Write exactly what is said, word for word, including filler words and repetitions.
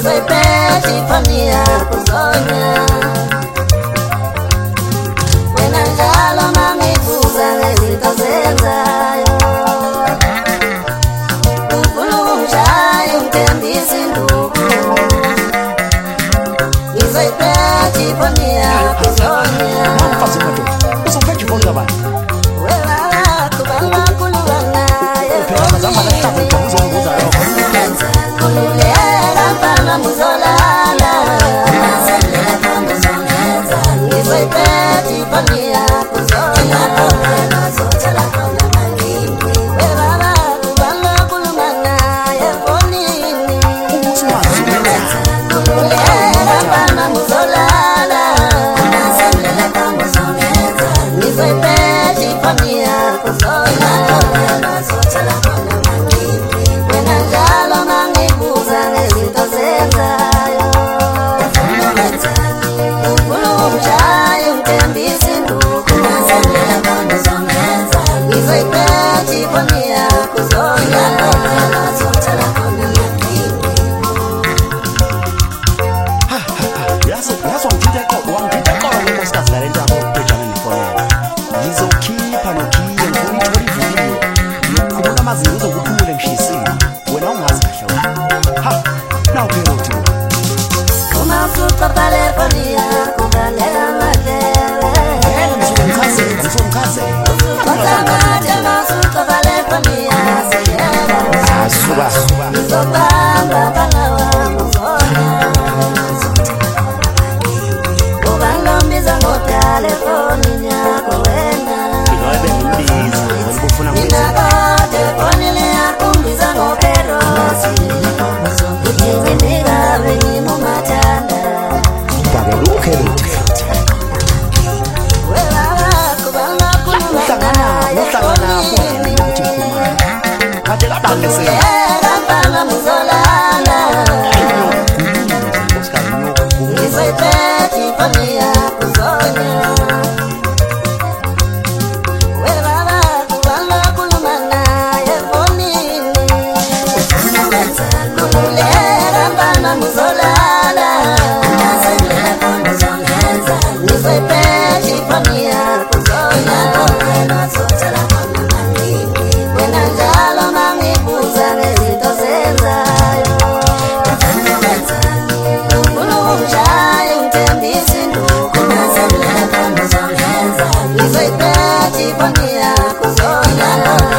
Nizoipeti fani yako zonya wena njalo mangikuza nezitozenzayo ukulunjayo mtembisi ndugu Nizoipeti fani yako zonya Uzopeti fani yako zonya Wela kubanga kulubana Zama na shafu kwa mzonguza yo Kululera mpana muzolala Nizoipeti fani yako zonya Wela kubanga kulubana yefonini Kululera mpana muzolala Nizoipeti fani yako zonya wena njalo mangikuza nezitozenzayo ukulunjayo mtembisi ndugu Nizoipeti fani yako zonya Yaso yaso ngiteko wangiteko ngosikazi la lento yabo pejana ni foni yizokhipha nokhiye ngikuthola ividiyo yokukhuluma amazinyo uzokuphule ngishisini wena ungazi kahle ha nawu phela uma usuka pale fani yako galela madele yena msumkhaze msumkhaze usuka pale fani yako asuba nizobamba bana wangu zonya ubalombiza ngotelefoni yako wena ilobe ngimbiza ngikufuna Nina telefoni liyakumbiza ngokerosi Utinginika venyi mumatanda Babeluke Wela kubanga kulubana yefonini Kate kabande se Era mpana muzolala Nizoipeti fani yako zonya Wela kubanga kulubana yefonini Kululera mpana muzolala Nizoipeti fani yako zonya wena njalo mangikuza nezitozenzayo ukulunjayo mtembisi ndugu Nizoipeti fani yako zonya